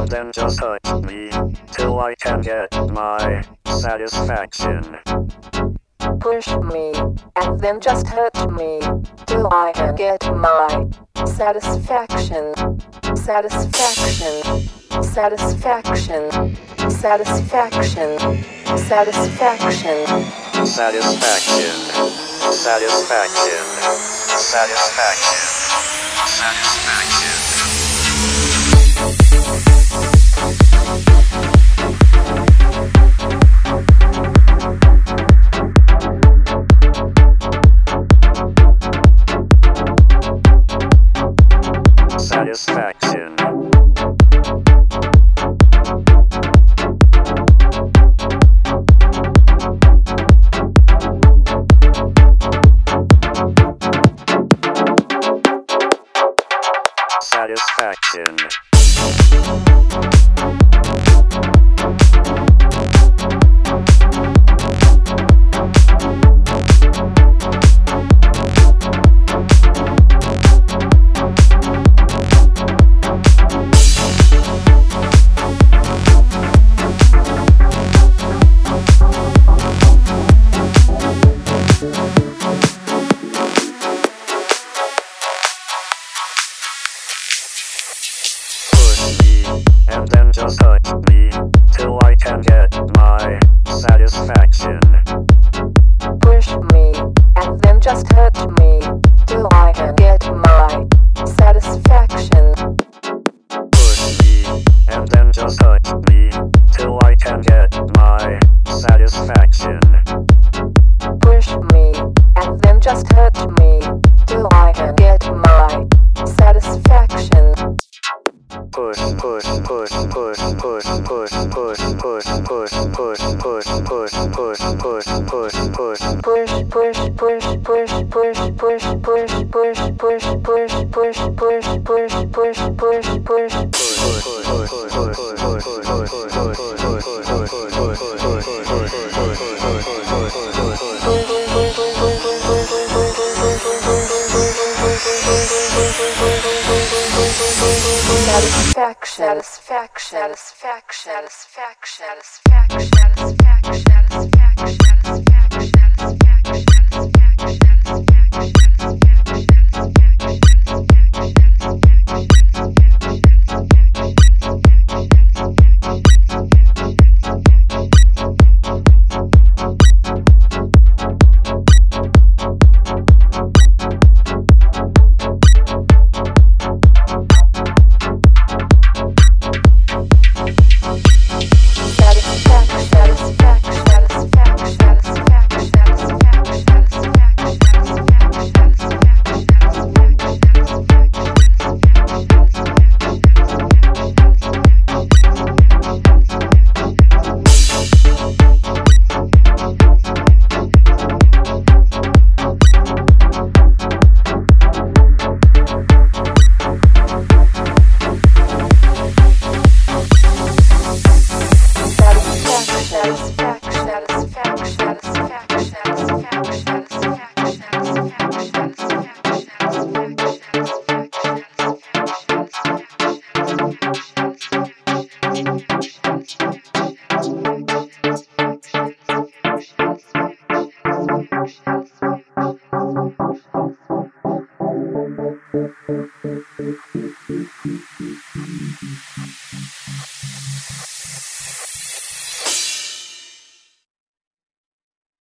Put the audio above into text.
then just hurt me till I can get my satisfaction. Push me, and then just hurt me till I can get my satisfaction. Satisfaction. Satisfaction. Satisfaction. Satisfaction. Satisfaction. Satisfaction. Satisfaction. Satisfaction. Satisfaction. Satisfaction. And then just hurt me till I can get my satisfaction. Push me, and then just hurt me till I can get my satisfaction. Push me, and then just hurt me till I can get my satisfaction. Push me, and then just hurt me till I can get my satisfaction. Push, push, push, push, push, push, push, push, push, push, push, push, push, push, push, push. Push, push, push, push, push, push, push, push, push, push, push, push, push, push, push, push. Satisfaction, satisfaction, satisfaction, satisfaction, satisfaction, satisfaction,